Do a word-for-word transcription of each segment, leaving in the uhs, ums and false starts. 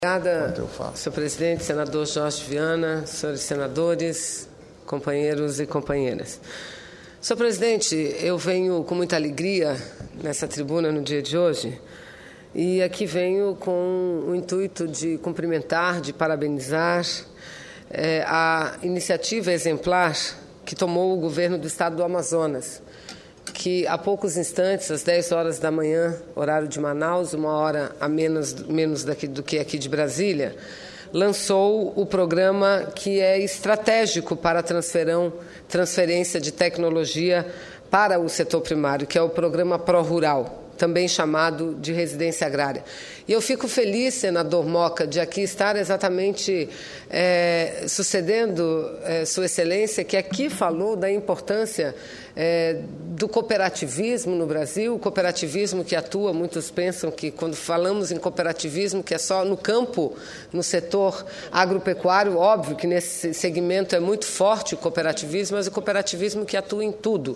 Obrigada, senhor presidente, senador Jorge Viana, senhores senadores, companheiros e companheiras. Senhor presidente, eu venho com muita alegria nessa tribuna no dia de hoje e aqui venho com o intuito de cumprimentar, de parabenizar é, a iniciativa exemplar que tomou o governo do estado do Amazonas, que há poucos instantes, às dez horas da manhã, horário de Manaus, uma hora a menos, menos daqui, do que aqui de Brasília, lançou o programa que é estratégico para a transferão, transferência de tecnologia para o setor primário, que é o programa Pró-Rural, também chamado de residência agrária. E eu fico feliz, senador Moca, de aqui estar exatamente é, sucedendo é, Sua Excelência, que aqui falou da importância é, do cooperativismo no Brasil, o cooperativismo que atua, muitos pensam que quando falamos em cooperativismo, que é só no campo, no setor agropecuário, óbvio que nesse segmento é muito forte o cooperativismo, mas o cooperativismo que atua em tudo.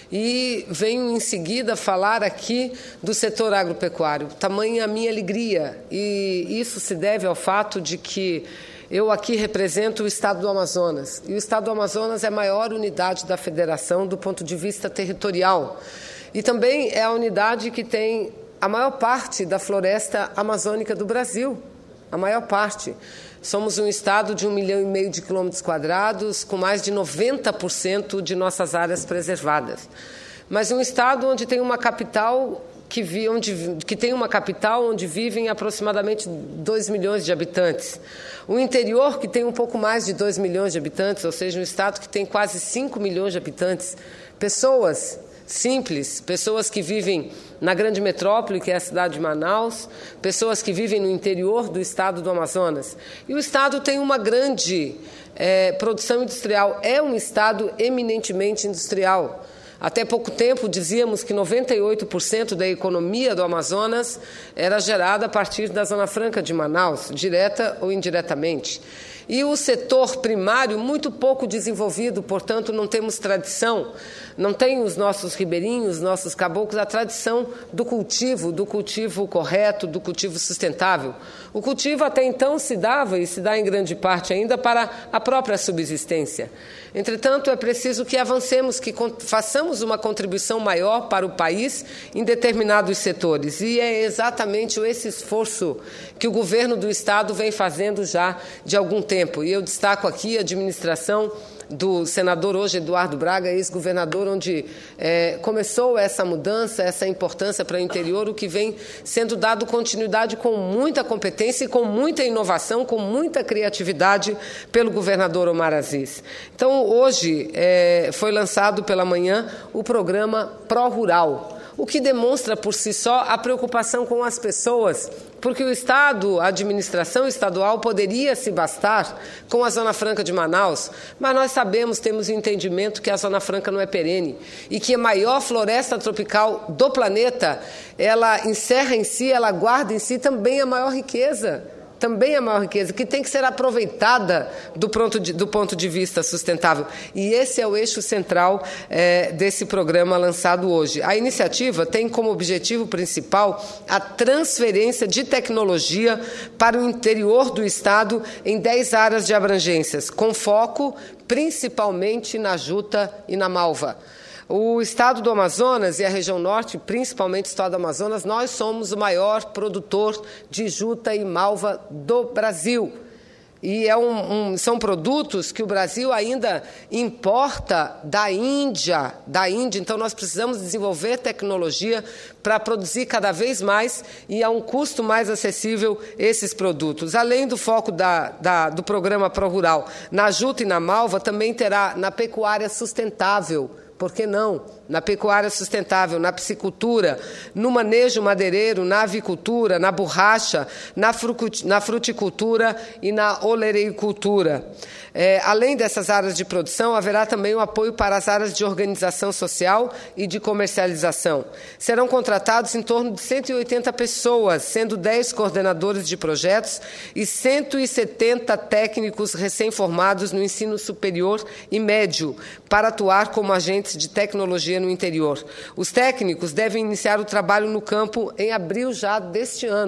E venho em seguida falar aqui do setor agropecuário, tamanha a minha alegria, e isso se deve ao fato de que eu aqui represento o estado do Amazonas, e o estado do Amazonas é a maior unidade da federação do ponto de vista territorial, e também é a unidade que tem a maior parte da floresta amazônica do Brasil, a maior parte. Somos um estado de um milhão e meio de quilômetros quadrados, com mais de noventa por cento de nossas áreas preservadas. Mas um estado onde tem uma capital que, vi, onde, que tem uma capital onde vivem aproximadamente dois milhões de habitantes. O interior que tem um pouco mais de dois milhões de habitantes, ou seja, um estado que tem quase cinco milhões de habitantes. Pessoas simples, pessoas que vivem na grande metrópole, que é a cidade de Manaus, pessoas que vivem no interior do estado do Amazonas. E o estado tem uma grande é, produção industrial, é um estado eminentemente industrial. Até pouco tempo dizíamos que noventa e oito por cento da economia do Amazonas era gerada a partir da Zona Franca de Manaus, direta ou indiretamente. E o setor primário muito pouco desenvolvido, portanto não temos tradição, não tem os nossos ribeirinhos, os nossos caboclos, a tradição do cultivo, do cultivo correto, do cultivo sustentável. O cultivo até então se dava, e se dá em grande parte ainda, para a própria subsistência. Entretanto, é preciso que avancemos, que façamos uma contribuição maior para o país em determinados setores. E é exatamente esse esforço que o governo do estado vem fazendo já de algum tempo. E eu destaco aqui a administração do senador hoje Eduardo Braga, ex-governador, onde é, começou essa mudança, essa importância para o interior, o que vem sendo dado continuidade com muita competência e com muita inovação, com muita criatividade pelo governador Omar Aziz. Então, hoje é, foi lançado pela manhã o programa Pró-Rural, o que demonstra por si só a preocupação com as pessoas, porque o Estado, a administração estadual, poderia se bastar com a Zona Franca de Manaus, mas nós sabemos, temos o entendimento que a Zona Franca não é perene e que a maior floresta tropical do planeta, ela encerra em si, ela guarda em si também a maior riqueza. Também a maior riqueza, que tem que ser aproveitada do ponto de, do ponto de vista sustentável. E esse é o eixo central é, desse programa lançado hoje. A iniciativa tem como objetivo principal a transferência de tecnologia para o interior do Estado em dez áreas de abrangências, com foco principalmente na juta e na malva. O estado do Amazonas e a região norte, principalmente o estado do Amazonas, nós somos o maior produtor de juta e malva do Brasil. E é um, um, são produtos que o Brasil ainda importa da Índia, da Índia. Então, nós precisamos desenvolver tecnologia para produzir cada vez mais e a um custo mais acessível esses produtos. Além do foco da, da, do programa Pró-Rural na juta e na malva, também terá na pecuária sustentável. Por que não? Na pecuária sustentável, na piscicultura, no manejo madeireiro, na avicultura, na borracha, na, na fruticultura e na oleicultura. É, além dessas áreas de produção, haverá também o apoio para as áreas de organização social e de comercialização. Serão contratados em torno de cento e oitenta pessoas, sendo dez coordenadores de projetos e cento e setenta técnicos recém-formados no ensino superior e médio, para atuar como agentes de tecnologia no interior. Os técnicos devem iniciar o trabalho no campo em abril já deste ano.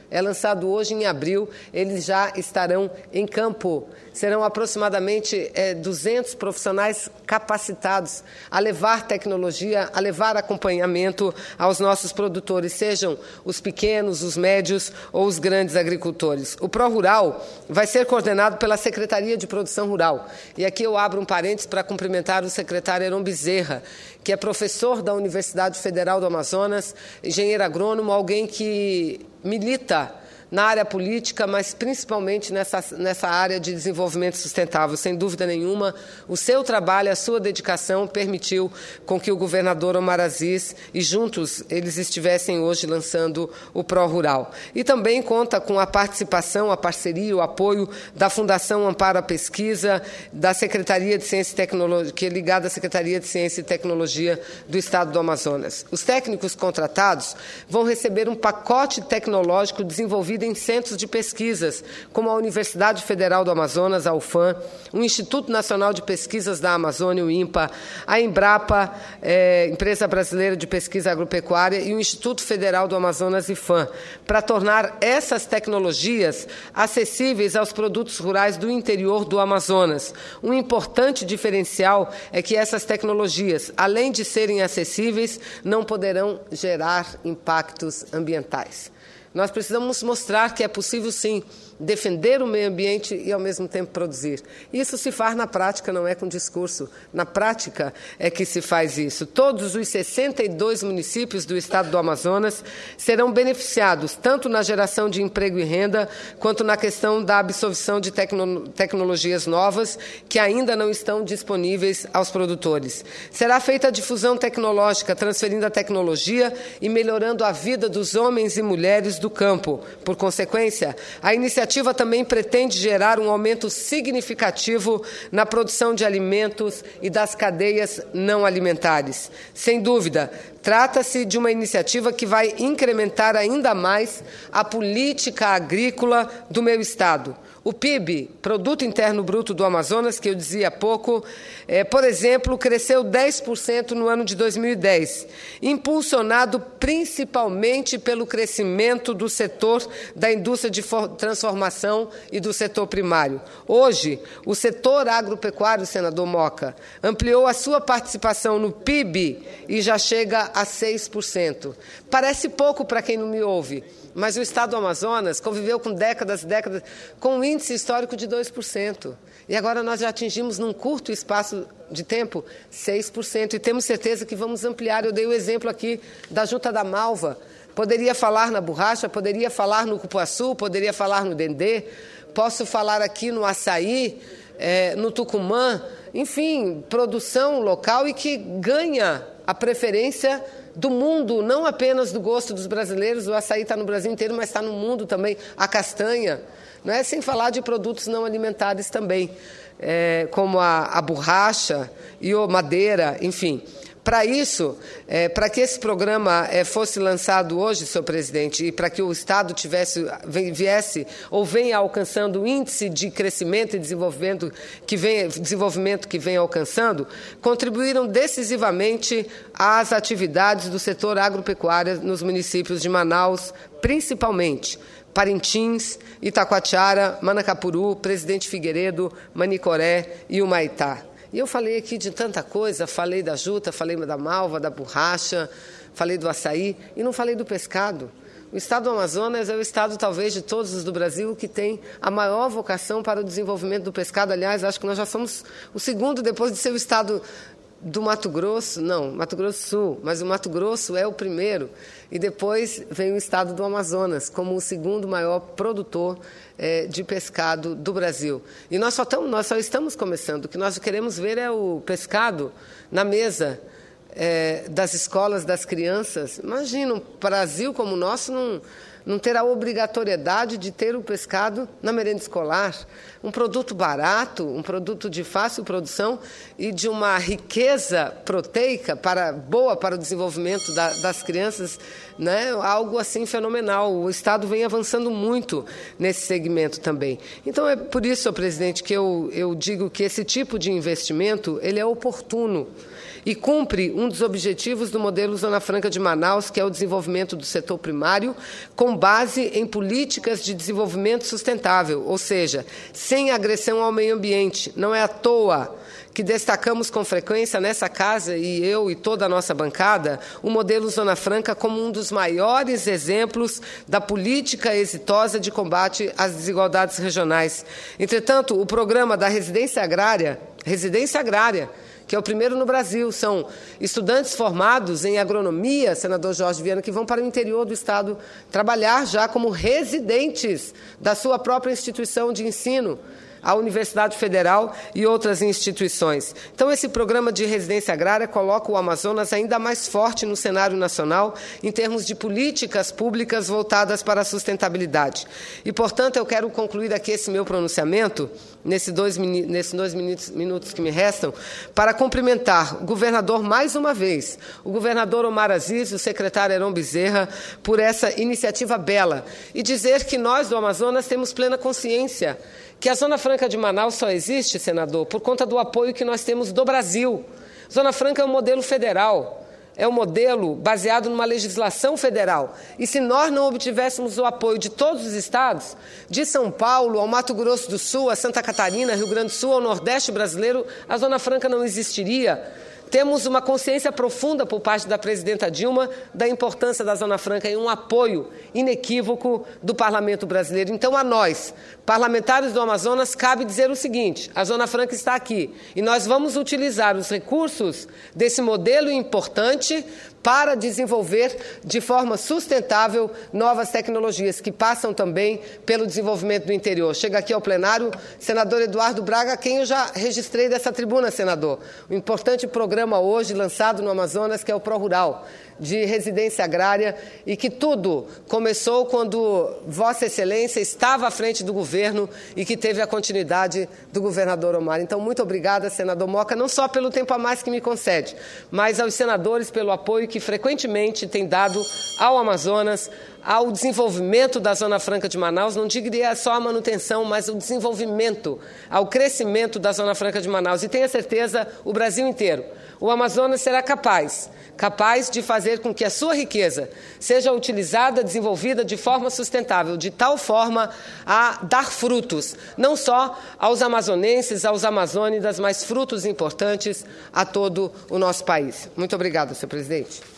é lançado hoje em abril, eles já estarão em campo. Serão aproximadamente é, duzentos profissionais capacitados a levar tecnologia, a levar acompanhamento aos nossos produtores, sejam os pequenos, os médios ou os grandes agricultores. O ProRural vai ser coordenado pela Secretaria de Produção Rural. E aqui eu abro um parênteses para cumprimentar o secretário Heron Bezerra, que é professor da Universidade Federal do Amazonas, engenheiro agrônomo, alguém que milita na área política, mas principalmente nessa, nessa área de desenvolvimento sustentável. Sem dúvida nenhuma, o seu trabalho, a sua dedicação permitiu com que o governador Omar Aziz e juntos eles estivessem hoje lançando o ProRural. E também conta com a participação, a parceria, o apoio da Fundação Amparo à Pesquisa, da Secretaria de Ciência e Tecnologia, que é ligada à Secretaria de Ciência e Tecnologia do Estado do Amazonas. Os técnicos contratados vão receber um pacote tecnológico desenvolvido em centros de pesquisas, como a Universidade Federal do Amazonas, a U F A M, o Instituto Nacional de Pesquisas da Amazônia, o INPA, a Embrapa, é, Empresa Brasileira de Pesquisa Agropecuária, e o Instituto Federal do Amazonas, IFAM, para tornar essas tecnologias acessíveis aos produtos rurais do interior do Amazonas. Um importante diferencial é que essas tecnologias, além de serem acessíveis, não poderão gerar impactos ambientais. Nós precisamos mostrar que é possível, sim, defender o meio ambiente e, ao mesmo tempo, produzir. Isso se faz na prática, não é com discurso. Na prática é que se faz isso. Todos os sessenta e dois municípios do estado do Amazonas serão beneficiados, tanto na geração de emprego e renda, quanto na questão da absorção de tecno- tecnologias novas que ainda não estão disponíveis aos produtores. Será feita a difusão tecnológica, transferindo a tecnologia e melhorando a vida dos homens e mulheres do campo. Por consequência, a iniciativa A iniciativa também pretende gerar um aumento significativo na produção de alimentos e das cadeias não alimentares. Sem dúvida, trata-se de uma iniciativa que vai incrementar ainda mais a política agrícola do meu estado. O P I B, Produto Interno Bruto do Amazonas, que eu dizia há pouco, é, por exemplo, cresceu dez por cento no ano de dois mil e dez, impulsionado principalmente pelo crescimento do setor da indústria de transformação e do setor primário. Hoje, o setor agropecuário, senador Moca, ampliou a sua participação no P I B e já chega a seis por cento. Parece pouco para quem não me ouve, mas o estado do Amazonas conviveu com décadas e décadas com um índice histórico de dois por cento. E agora nós já atingimos, num curto espaço de tempo, seis por cento. E temos certeza que vamos ampliar. Eu dei o exemplo aqui da Juta da Malva. Poderia falar na borracha, poderia falar no cupuaçu, poderia falar no dendê. Posso falar aqui no açaí, é, no tucumã. Enfim, produção local e que ganha a preferência do mundo, não apenas do gosto dos brasileiros. O açaí está no Brasil inteiro, mas está no mundo também. A castanha, não é? Sem falar de produtos não alimentares também, é, como a, a borracha e a madeira, enfim. Para isso, é, para que esse programa é, fosse lançado hoje, senhor presidente, e para que o Estado tivesse, viesse ou venha alcançando o índice de crescimento e desenvolvimento que vem, desenvolvimento que vem alcançando, contribuíram decisivamente às atividades do setor agropecuário nos municípios de Manaus, principalmente Parintins, Itacoatiara, Manacapuru, Presidente Figueiredo, Manicoré e Humaitá. E eu falei aqui de tanta coisa, falei da juta, falei da malva, da borracha, falei do açaí e não falei do pescado. O estado do Amazonas é o estado, talvez, de todos os do Brasil que tem a maior vocação para o desenvolvimento do pescado. Aliás, acho que nós já somos o segundo, depois de ser o estado do Mato Grosso, não, Mato Grosso do Sul, mas o Mato Grosso é o primeiro. E depois vem o estado do Amazonas, como o segundo maior produtor é, de pescado do Brasil. E nós só, tamo, nós só estamos começando. O que nós queremos ver é o pescado na mesa é, das escolas, das crianças. Imagina, um Brasil como o nosso não, não ter a obrigatoriedade de ter o pescado na merenda escolar. Um produto barato, um produto de fácil produção e de uma riqueza proteica para, boa para o desenvolvimento da, das crianças, né? Algo assim fenomenal. O Estado vem avançando muito nesse segmento também. Então, é por isso, senhor presidente, que eu, eu digo que esse tipo de investimento ele é oportuno e cumpre um dos objetivos do modelo Zona Franca de Manaus, que é o desenvolvimento do setor primário, com com base em políticas de desenvolvimento sustentável, ou seja, sem agressão ao meio ambiente. Não é à toa que destacamos com frequência nessa casa, e eu e toda a nossa bancada, o modelo Zona Franca como um dos maiores exemplos da política exitosa de combate às desigualdades regionais. Entretanto, o programa da residência agrária, residência agrária, que é o primeiro no Brasil, são estudantes formados em agronomia, senador Jorge Viana, que vão para o interior do Estado trabalhar já como residentes da sua própria instituição de ensino, a Universidade Federal e outras instituições. Então, esse programa de residência agrária coloca o Amazonas ainda mais forte no cenário nacional em termos de políticas públicas voltadas para a sustentabilidade. E, portanto, eu quero concluir aqui esse meu pronunciamento, nesses dois, nesses dois minutos, minutos que me restam, para cumprimentar o governador mais uma vez, o governador Omar Aziz e o secretário Heron Bezerra, por essa iniciativa bela, e dizer que nós do Amazonas temos plena consciência que a Zona Franca de Manaus só existe, senador, por conta do apoio que nós temos do Brasil. Zona Franca é um modelo federal, é um modelo baseado numa legislação federal. E se nós não obtivéssemos o apoio de todos os estados, de São Paulo ao Mato Grosso do Sul, a Santa Catarina, Rio Grande do Sul, ao Nordeste brasileiro, a Zona Franca não existiria. Temos uma consciência profunda por parte da presidenta Dilma da importância da Zona Franca e um apoio inequívoco do Parlamento brasileiro. Então, a nós, parlamentares do Amazonas, cabe dizer o seguinte: a Zona Franca está aqui e nós vamos utilizar os recursos desse modelo importante para desenvolver de forma sustentável novas tecnologias que passam também pelo desenvolvimento do interior. Chega aqui ao plenário senador Eduardo Braga, quem eu já registrei dessa tribuna, senador. Um importante programa hoje lançado no Amazonas, que é o ProRural, de residência agrária, e que tudo começou quando Vossa Excelência estava à frente do governo e que teve a continuidade do governador Omar. Então, muito obrigada, senador Moca, não só pelo tempo a mais que me concede, mas aos senadores pelo apoio que frequentemente tem dado ao Amazonas, ao desenvolvimento da Zona Franca de Manaus, não diria só a manutenção, mas o desenvolvimento, ao crescimento da Zona Franca de Manaus. E tenha certeza, o Brasil inteiro. O Amazonas será capaz, capaz de fazer com que a sua riqueza seja utilizada, desenvolvida de forma sustentável, de tal forma a dar frutos, não só aos amazonenses, aos amazônidas, mas frutos importantes a todo o nosso país. Muito obrigada, senhor presidente.